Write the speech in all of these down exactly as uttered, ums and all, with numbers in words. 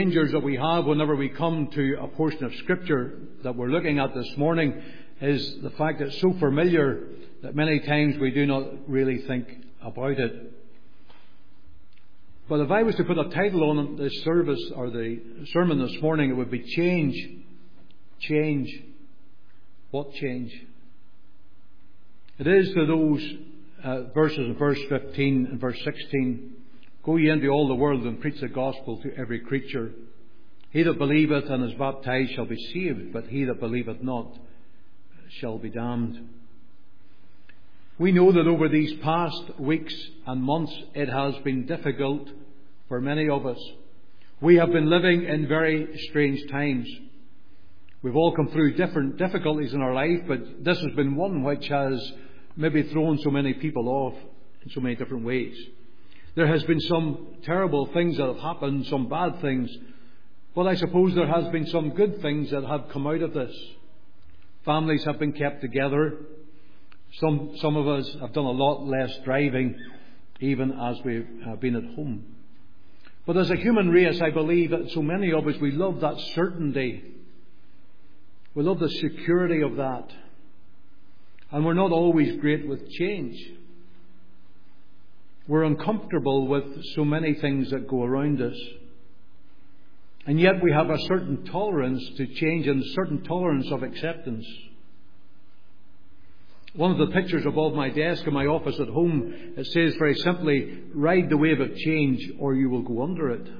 dangers that we have whenever we come to a portion of Scripture that we're looking at this morning is the fact that it's so familiar that many times we do not really think about it. But if I was to put a title on this service or the sermon this morning, it would be Change. Change. What change? It is to those uh, verses in verse fifteen and verse sixteen. Go ye into all the world and preach the gospel to every creature. He that believeth and is baptized shall be saved, but he that believeth not shall be damned. We know that over these past weeks and months it has been difficult for many of us. We have been living in very strange times. We've all come through different difficulties in our life, but this has been one which has maybe thrown so many people off in so many different ways. There has been some terrible things that have happened, some bad things, but I suppose there has been some good things that have come out of this. Families have been kept together. Some some of us have done a lot less driving, even as we've uh, been at home. But as a human race, I believe that so many of us, we love that certainty. We love the security of that. And we're not always great with change. We're uncomfortable with so many things that go around us. And yet we have a certain tolerance to change and a certain tolerance of acceptance. One of the pictures above my desk in my office at home, it says very simply, ride the wave of change or you will go under it.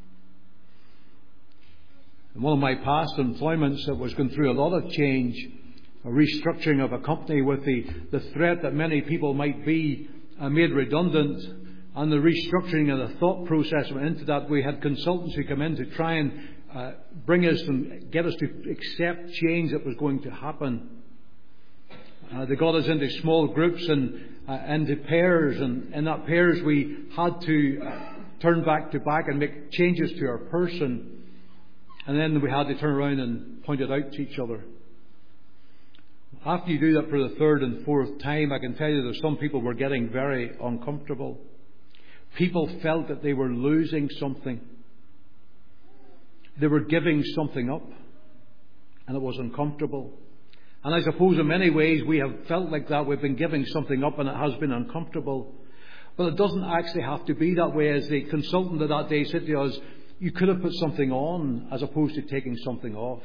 In one of my past employments that was going through a lot of change, a restructuring of a company with the, the threat that many people might be uh, made redundant, and the restructuring and the thought process went into that. We had consultants who come in to try and uh, bring us and get us to accept change that was going to happen. Uh, they got us into small groups and uh, into pairs, and in that pairs we had to uh, turn back to back and make changes to our person. And then we had to turn around and point it out to each other. After you do that for the third and fourth time, I can tell you that some people were getting very uncomfortable. People felt that they were losing something. They were giving something up. And it was uncomfortable. And I suppose in many ways we have felt like that. We've been giving something up and it has been uncomfortable. But it doesn't actually have to be that way. As the consultant of that day said to us, you could have put something on as opposed to taking something off.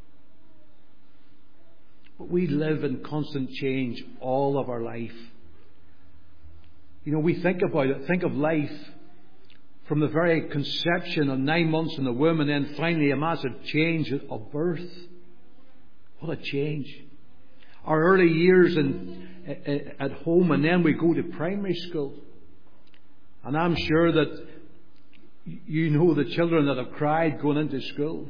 But we live in constant change all of our life. You know, we think about it. Think of life from the very conception of nine months in the womb and then finally a massive change of birth. What a change. Our early years in, at home, and then we go to primary school. And I'm sure that you know the children that have cried going into school.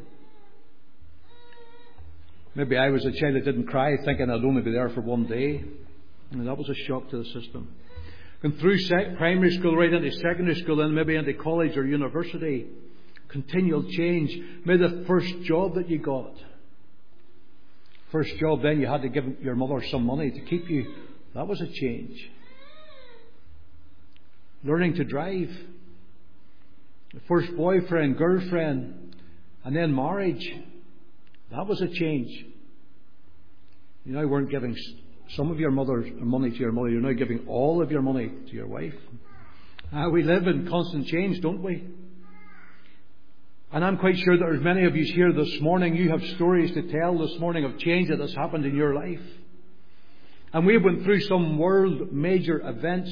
Maybe I was a child that didn't cry, thinking I'd only be there for one day. And that was a shock to the system. And through sec- primary school, right into secondary school, and maybe into college or university. Continual change. Maybe the first job that you got. First job, then you had to give your mother some money to keep you. That was a change. Learning to drive. The first boyfriend, girlfriend, and then marriage. That was a change. You now weren't giving some of your mother's money to your mother. You're now giving all of your money to your wife. Uh, we live in constant change, don't we? And I'm quite sure that there's many of you here this morning, you have stories to tell this morning of change that has happened in your life. And we went through some world major events.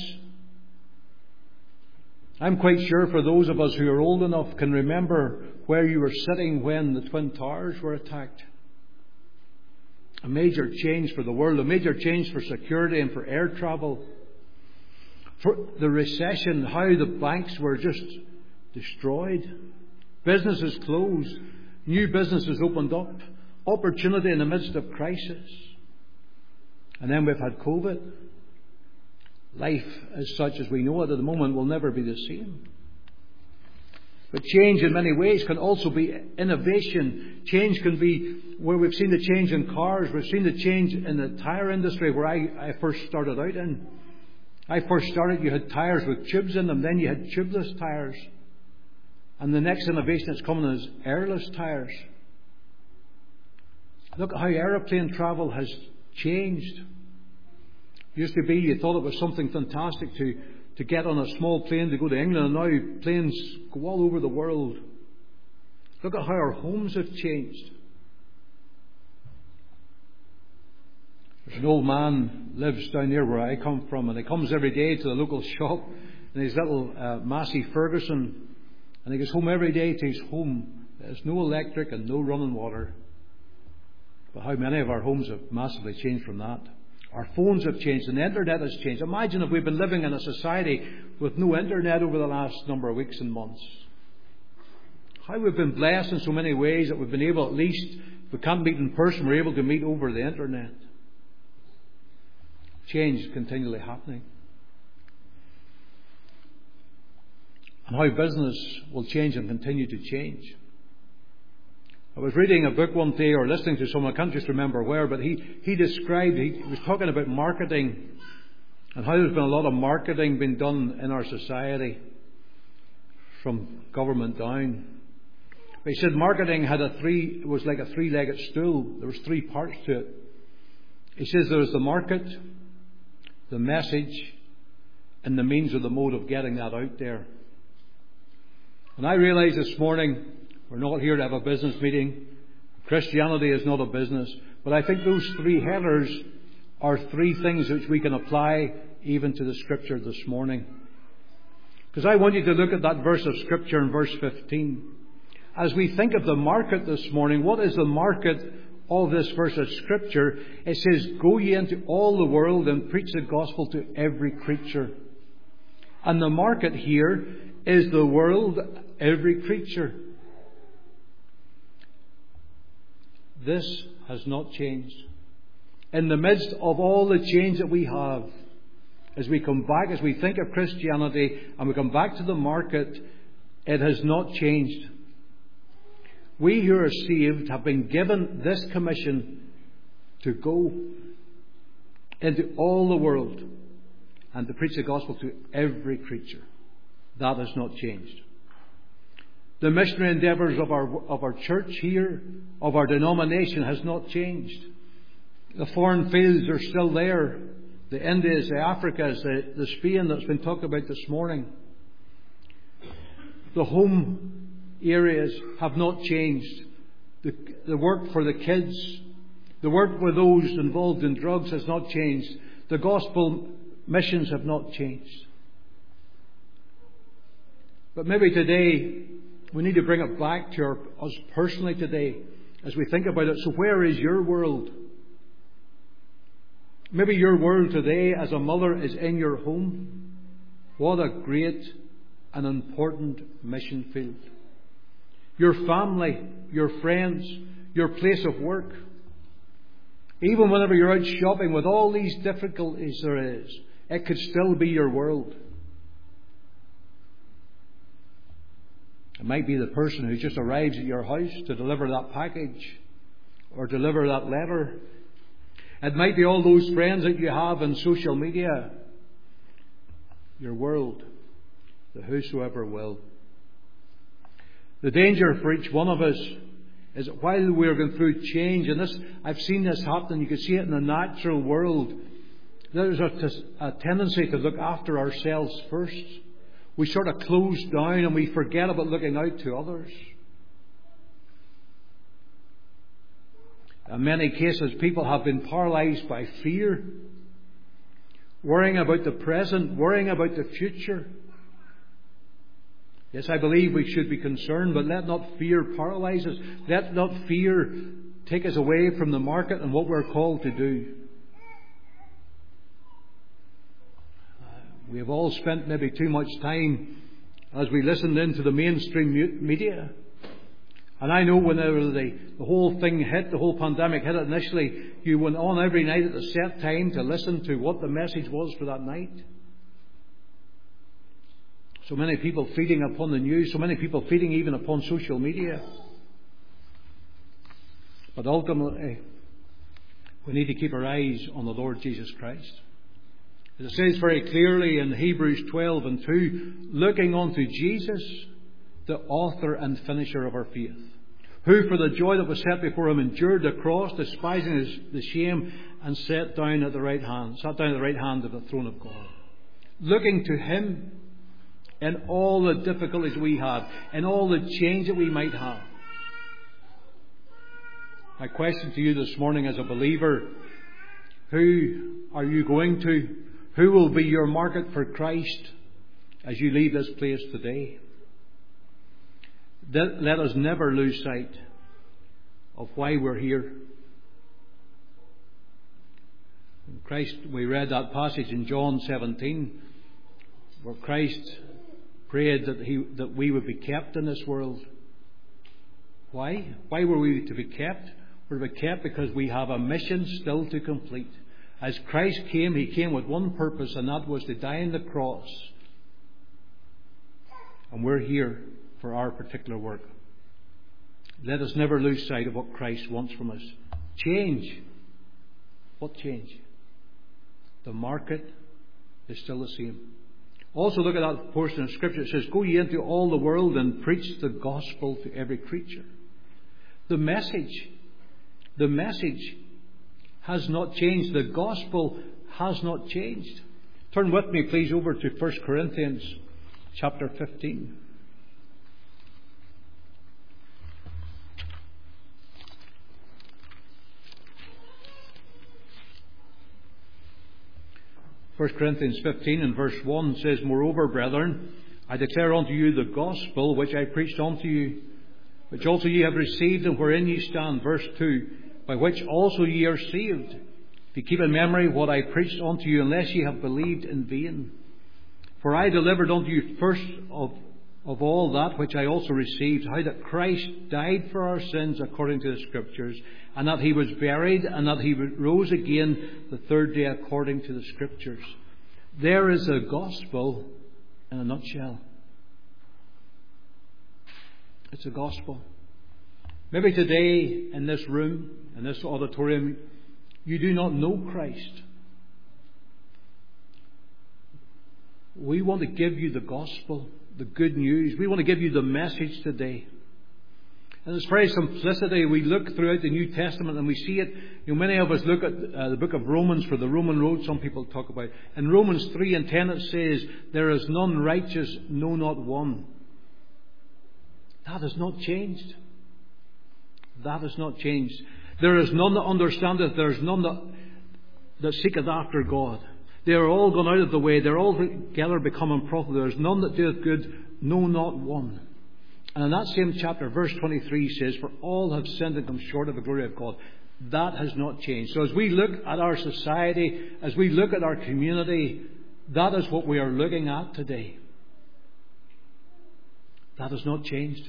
I'm quite sure for those of us who are old enough can remember where you were sitting when the Twin Towers were attacked. A major change for the world, a major change for security and for air travel. For the recession, how the banks were just destroyed. Businesses closed. New businesses opened up. Opportunity in the midst of crisis. And then we've had COVID. Life as such as we know it at the moment will never be the same. But change in many ways can also be innovation. Change can be where we've seen the change in cars. We've seen the change in the tyre industry where I, I first started out in. I first started, you had tyres with tubes in them. Then you had tubeless tyres. And the next innovation that's coming is airless tires. Look at how aeroplane travel has changed. It used to be you thought it was something fantastic to, to get on a small plane to go to England, and now planes go all over the world. Look at how our homes have changed. There's an old man lives down there where I come from, and he comes every day to the local shop in his little uh, Massey Ferguson, and he goes home every day to his home. There's no electric and no running water. But how many of our homes have massively changed from that? Our phones have changed and the internet has changed. Imagine if we've been living in a society with no internet over the last number of weeks and months. How we've been blessed in so many ways that we've been able, at least, if we can't meet in person, we're able to meet over the internet. Change is continually happening. And how business will change and continue to change. I was reading a book one day, or listening to someone, I can't just remember where, but he, he described, he was talking about marketing and how there's been a lot of marketing being done in our society from government down. But he said marketing had a three, it was like a three-legged stool. There was three parts to it. He says there was the market, the message, and the means or the mode of getting that out there. And I realised this morning, we're not here to have a business meeting. Christianity is not a business. But I think those three headers are three things which we can apply even to the Scripture this morning. Because I want you to look at that verse of Scripture in verse fifteen. As we think of the market this morning, what is the market of this verse of Scripture? It says, "Go ye into all the world and preach the gospel to every creature." And the market here is the world, every creature. This has not changed. In the midst of all the change that we have, as we come back, as we think of Christianity and we come back to the market, it has not changed. We who are saved have been given this commission to go into all the world and to preach the gospel to every creature. That has not changed. The missionary endeavours of our of our church here, of our denomination, has not changed. The foreign fields are still there. The Indias, the Africas, the, the Spain that's been talked about this morning. The home areas have not changed. The, the work for the kids, the work for those involved in drugs has not changed. The gospel missions have not changed. But maybe today we need to bring it back to our, us personally today as we think about it. So where is your world? Maybe your world today as a mother is in your home. What a great and important mission field. Your family, your friends, your place of work. Even whenever you're out shopping with all these difficulties there is, it could still be your world. It might be the person who just arrives at your house to deliver that package or deliver that letter. It might be all those friends that you have on social media. Your world. The whosoever will. The danger for each one of us is that while we're going through change, and this, I've seen this happen, you can see it in the natural world, there's a, a tendency to look after ourselves first. We sort of close down and we forget about looking out to others. In many cases, people have been paralysed by fear, worrying about the present, worrying about the future. Yes, I believe we should be concerned, but let not fear paralyse us. Let not fear take us away from the market and what we're called to do. We have all spent maybe too much time as we listened into the mainstream media. And I know whenever the, the whole thing hit, the whole pandemic hit initially, you went on every night at the set time to listen to what the message was for that night. So many people feeding upon the news, so many people feeding even upon social media. But ultimately, we need to keep our eyes on the Lord Jesus Christ. As it says very clearly in Hebrews twelve and two, looking unto Jesus, the author and finisher of our faith, who for the joy that was set before him endured the cross, despising his, the shame, and sat down at the right hand, sat down at the right hand of the throne of God. Looking to him in all the difficulties we have, in all the change that we might have. My question to you this morning as a believer, who are you going to? Who will be your market for Christ as you leave this place today? Let us never lose sight of why we're here. In Christ, we read that passage in John seventeen, where Christ prayed that he that we would be kept in this world. Why? Why were we to be kept? We're to be kept because we have a mission still to complete. As Christ came, he came with one purpose, and that was to die on the cross. And we're here for our particular work. Let us never lose sight of what Christ wants from us. Change. What change? The market is still the same. Also look at that portion of Scripture. It says, "Go ye into all the world and preach the gospel to every creature." The message, the message has not changed. The gospel has not changed. Turn with me, please, over to First Corinthians chapter fifteen. First Corinthians fifteen and verse one says, "Moreover, brethren, I declare unto you the gospel which I preached unto you, which also ye have received, and wherein ye stand." Verse two, "By which also ye are saved, if ye keep in memory what I preached unto you, unless ye have believed in vain. For I delivered unto you first of, of all that which I also received, how that Christ died for our sins according to the Scriptures, and that he was buried, and that he rose again the third day according to the Scriptures." There is a gospel in a nutshell. It's a gospel. Maybe today in this room, in this auditorium, you do not know Christ. We want to give you the gospel, the good news. We want to give you the message today. And it's very simplicity. We look throughout the New Testament and we see it. You know, many of us look at uh, the book of Romans for the Roman road, some people talk about. In Romans three and ten it says, "There is none righteous, no, not one." That has not changed. That has not changed. "There is none that understandeth, there is none that, that seeketh after God. They are all gone out of the way, they are all together become unprofitable. There is none that doeth good, no, not one." And in that same chapter, verse twenty-three says, "For all have sinned and come short of the glory of God." That has not changed. So as we look at our society, as we look at our community, that is what we are looking at today. That has not changed.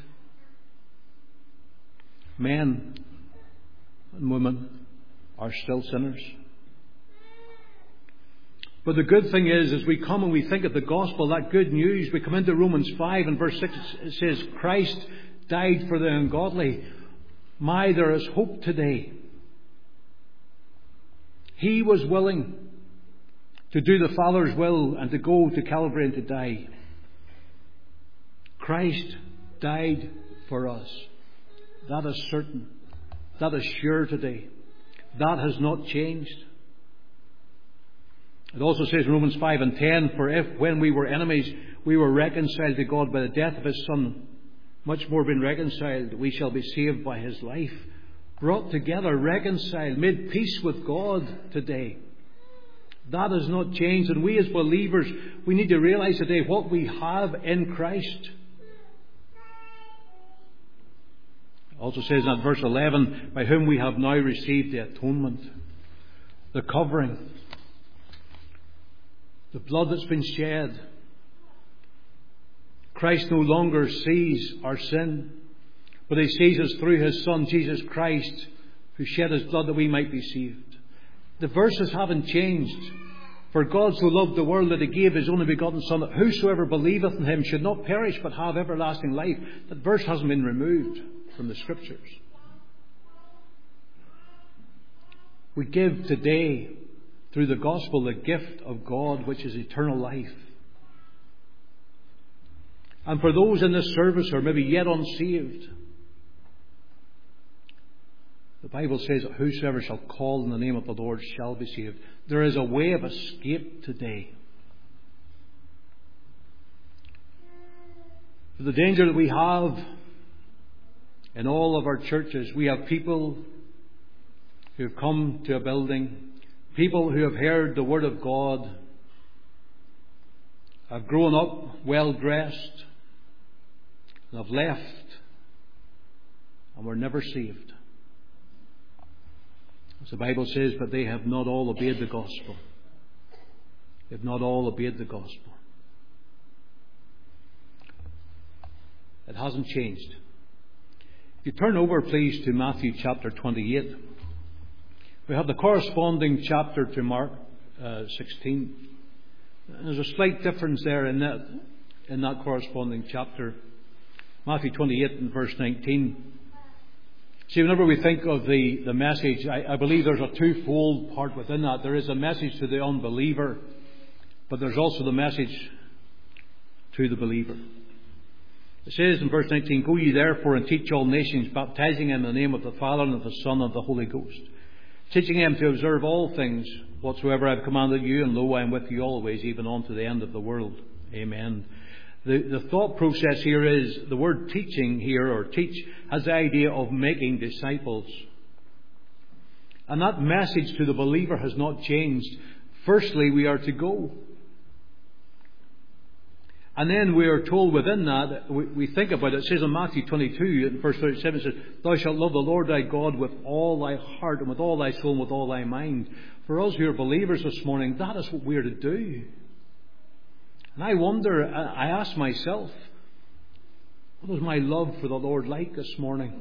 Men and women are still sinners. But the good thing is, as we come and we think of the gospel, that good news, we come into Romans five and verse six, it says, "Christ died for the ungodly." My, there is hope today. He was willing to do the Father's will and to go to Calvary and to die. Christ died for us. That is certain. That is sure today. That has not changed. It also says in Romans five and ten, "For if when we were enemies we were reconciled to God by the death of His Son, much more being reconciled, we shall be saved by His life." Brought together, reconciled, made peace with God today. That has not changed. And we as believers, we need to realize today what we have in Christ. It also says in that verse eleven, "By whom we have now received the atonement," the covering, the blood that's been shed. Christ no longer sees our sin, but He sees us through His Son, Jesus Christ, who shed His blood that we might be saved. The verses haven't changed. "For God so loved the world that He gave His only begotten Son, that whosoever believeth in Him should not perish but have everlasting life." That verse hasn't been removed from the Scriptures. We give today, through the gospel, the gift of God, which is eternal life. And for those in this service who are maybe yet unsaved, the Bible says that whosoever shall call in the name of the Lord shall be saved. There is a way of escape today. The danger that we have in all of our churches, we have people who have come to a building, people who have heard the Word of God, have grown up well dressed, and have left, and were never saved. As the Bible says, but they have not all obeyed the gospel. They have not all obeyed the gospel. It hasn't changed. If you turn over, please, to Matthew chapter twenty-eight. We have the corresponding chapter to Mark uh, sixteen. And there's a slight difference there in that, in that corresponding chapter. Matthew twenty-eight and verse nineteen. See, whenever we think of the, the message, I, I believe there's a twofold part within that. There is a message to the unbeliever, but there's also the message to the believer. It says in verse nineteen, "Go ye therefore and teach all nations, baptizing them in the name of the Father and of the Son and of the Holy Ghost, teaching them to observe all things whatsoever I have commanded you, and lo, I am with you always, even unto the end of the world." Amen. The, the thought process here is, the word teaching here, or teach, has the idea of making disciples. And that message to the believer has not changed. Firstly, we are to go. And then we are told within that, we, we think about it, it says in Matthew twenty-two, in verse thirty-seven, it says, "Thou shalt love the Lord thy God with all thy heart, and with all thy soul, and with all thy mind." For us who are believers this morning, that is what we are to do. And I wonder, I ask myself, what is my love for the Lord like this morning?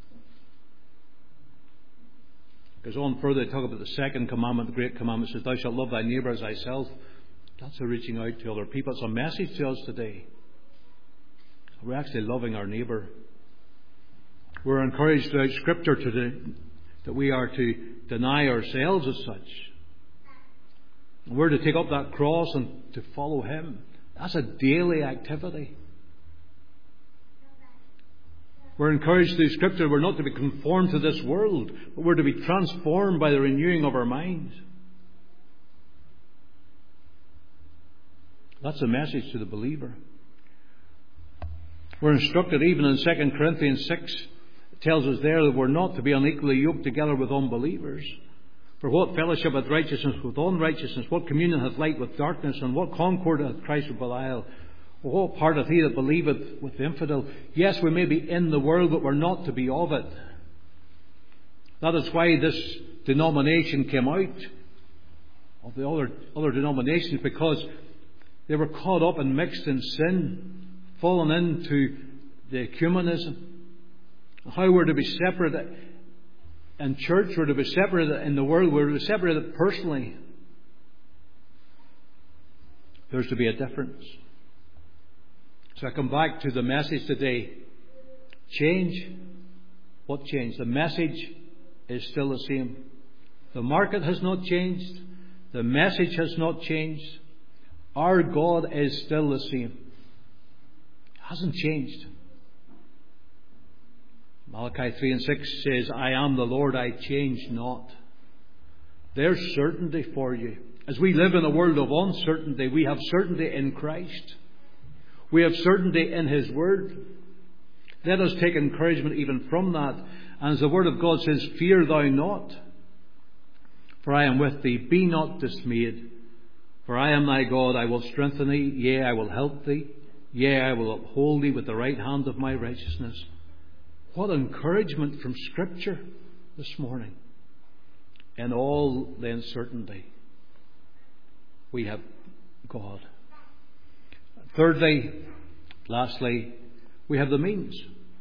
Goes on further to talk about the second commandment, the great commandment, says, "Thou shalt love thy neighbour as thyself." That's a reaching out to other people. It's a message to us today. We're actually loving our neighbour. We're encouraged throughout Scripture today that we are to deny ourselves as such. We're to take up that cross and to follow Him. That's a daily activity. We're encouraged through Scripture, we're not to be conformed to this world, but we're to be transformed by the renewing of our minds. That's a message to the believer. We're instructed even in Second Corinthians six, it tells us there that we're not to be unequally yoked together with unbelievers. "For what fellowship hath righteousness with unrighteousness? What communion hath light with darkness? And what concord hath Christ with Belial? Or what part hath he that believeth with the infidel?" Yes, we may be in the world, but we're not to be of it. That is why this denomination came out of the other, other denominations, because they were caught up and mixed in sin, fallen into the ecumenism. How we're to be separate in church, we're to be separated in the world, we're to be separated personally. There's to be a difference. So I come back to the message today. Change. What changed? The message is still the same. The market has not changed. The message has not changed. Our God is still the same. It hasn't changed. Malachi three and six says, "I am the Lord, I change not." There's certainty for you. As we live in a world of uncertainty, we have certainty in Christ. We have certainty in His Word. Let us take encouragement even from that. And as the Word of God says, "Fear thou not, for I am with thee. Be not dismayed. For I am thy God, I will strengthen thee, yea, I will help thee, yea, I will uphold thee with the right hand of my righteousness." What encouragement from Scripture this morning. In all the uncertainty, we have God. Thirdly, lastly, we have the means.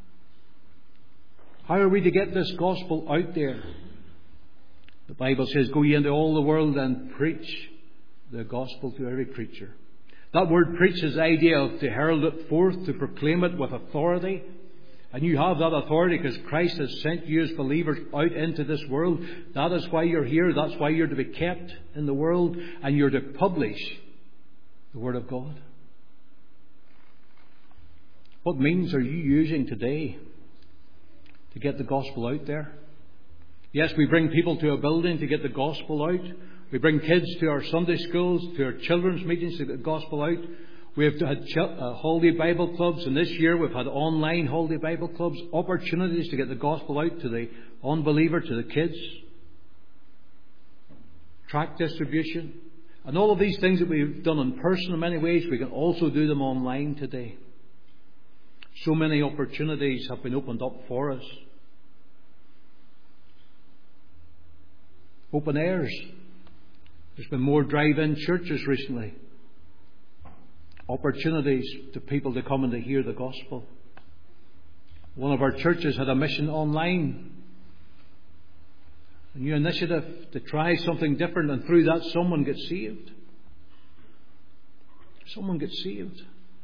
How are we to get this gospel out there? The Bible says, "Go ye into all the world and preach the gospel to every creature." That word "preach" is the idea of to herald it forth, to proclaim it with authority. And you have that authority because Christ has sent you as believers out into this world. That is why you're here. That's why you're to be kept in the world. And you're to publish the Word of God. What means are you using today to get the gospel out there? Yes, we bring people to a building to get the gospel out. We bring kids to our Sunday schools, to our children's meetings to get the gospel out. We have had uh, holiday Bible clubs, and this year we've had online holiday Bible clubs, opportunities to get the gospel out to the unbeliever, to the kids. Tract distribution. And all of these things that we've done in person in many ways, we can also do them online today. So many opportunities have been opened up for us. Open airs. There's been more drive-in churches recently. Opportunities to people to come and to hear the gospel. One of our churches had a mission online. A new initiative to try something different, and through that someone gets saved. Someone gets saved.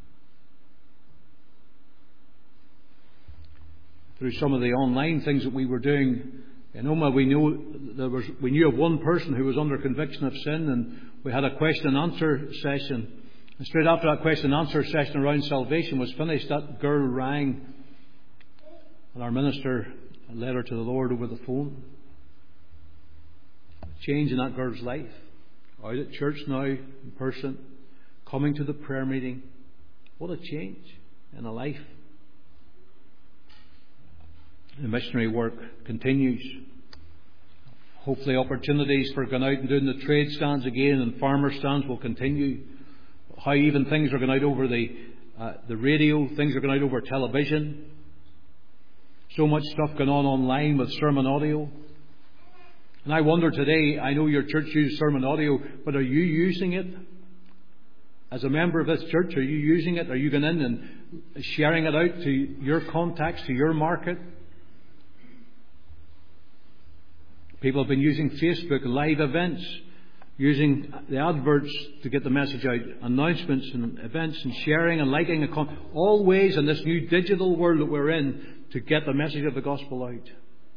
Through some of the online things that we were doing in Oma, we knew there was we knew of one person who was under conviction of sin, and we had a question and answer session. And straight after that question and answer session around salvation was finished, that girl rang, and our minister led her to the Lord over the phone. A change in that girl's life. Out at church now, in person, coming to the prayer meeting. What a change in a life. The missionary work continues. Hopefully opportunities for going out and doing the trade stands again and farmer stands will continue. How even things are going out over the uh, the radio, things are going out over television. So much stuff going on online with sermon audio. And I wonder today, I know your church uses sermon audio, but are you using it? As a member of this church, are you using it? Are you going in and sharing it out to your contacts, to your market? People have been using Facebook live events, using the adverts to get the message out, announcements and events and sharing and liking, and con- all ways in this new digital world that we're in to get the message of the gospel out.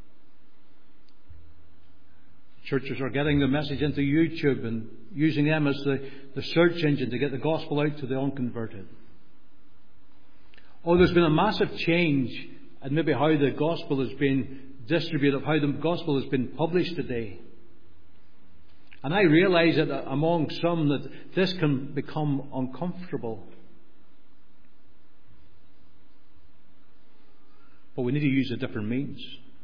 Churches are getting the message into YouTube and using them as the, the search engine to get the gospel out to the unconverted. Oh, there's been a massive change in maybe how the gospel has been distributed, how the gospel has been published today. And I realise that among some that this can become uncomfortable. But we need to use a different means.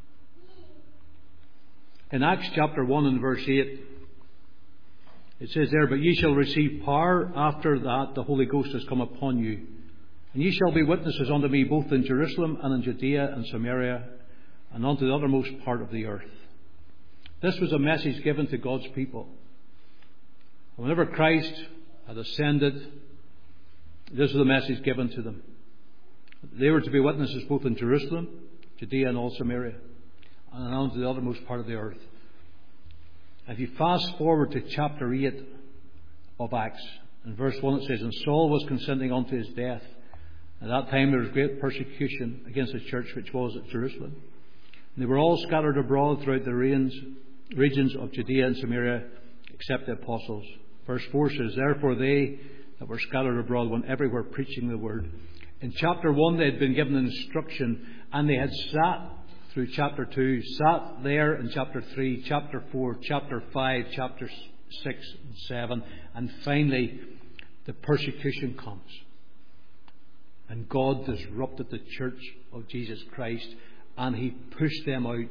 In Acts chapter one and verse eight, it says there, "But ye shall receive power after that the Holy Ghost has come upon you. And ye shall be witnesses unto me both in Jerusalem and in Judea and Samaria and unto the uttermost part of the earth." This was a message given to God's people. Whenever Christ had ascended, this was a message given to them. They were to be witnesses both in Jerusalem, Judea and all Samaria, and unto the uttermost part of the earth. If you fast forward to chapter eight of Acts, in verse one it says, "And Saul was consenting unto his death. At that time there was great persecution against the church which was at Jerusalem. And they were all scattered abroad throughout the regions of Judea and Samaria, except the apostles." Verse four says, "Therefore they that were scattered abroad went everywhere preaching the word." In chapter one they had been given instruction, and they had sat through chapter two, sat there in chapter three, chapter four, chapter five, chapter six and seven, and finally the persecution comes. And God disrupted the church of Jesus Christ, and He pushed them out,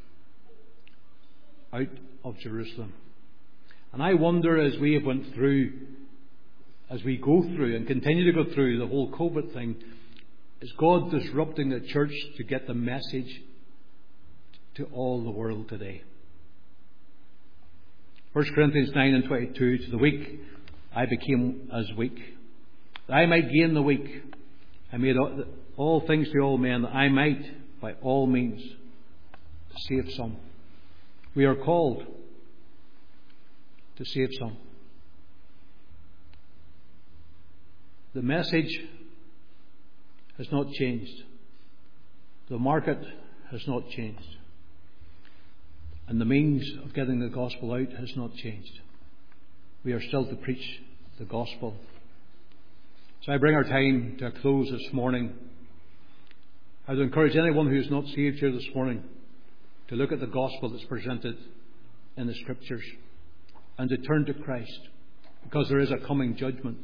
out of Jerusalem. And I wonder, as we have went through, as we go through and continue to go through the whole COVID thing, is God disrupting the church to get the message to all the world today? First Corinthians nine and twenty-two, "To the weak I became as weak, that I might gain the weak. I made all things to all men, that I might by all means save some." We are called to save some. The message has not changed. The market has not changed. And the means of getting the gospel out has not changed. We are still to preach the gospel. So I bring our time to a close this morning. I would encourage anyone who is not saved here this morning to look at the gospel that's presented in the Scriptures and to turn to Christ, because there is a coming judgment.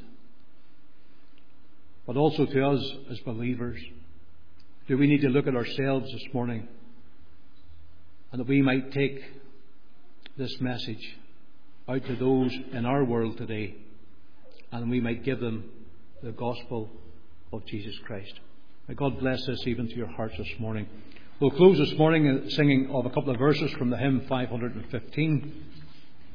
But also to us as believers, do we need to look at ourselves this morning, and that we might take this message out to those in our world today, and we might give them the gospel of Jesus Christ. May God bless this even to your hearts this morning. We'll close this morning singing of a couple of verses from the hymn five hundred fifteen.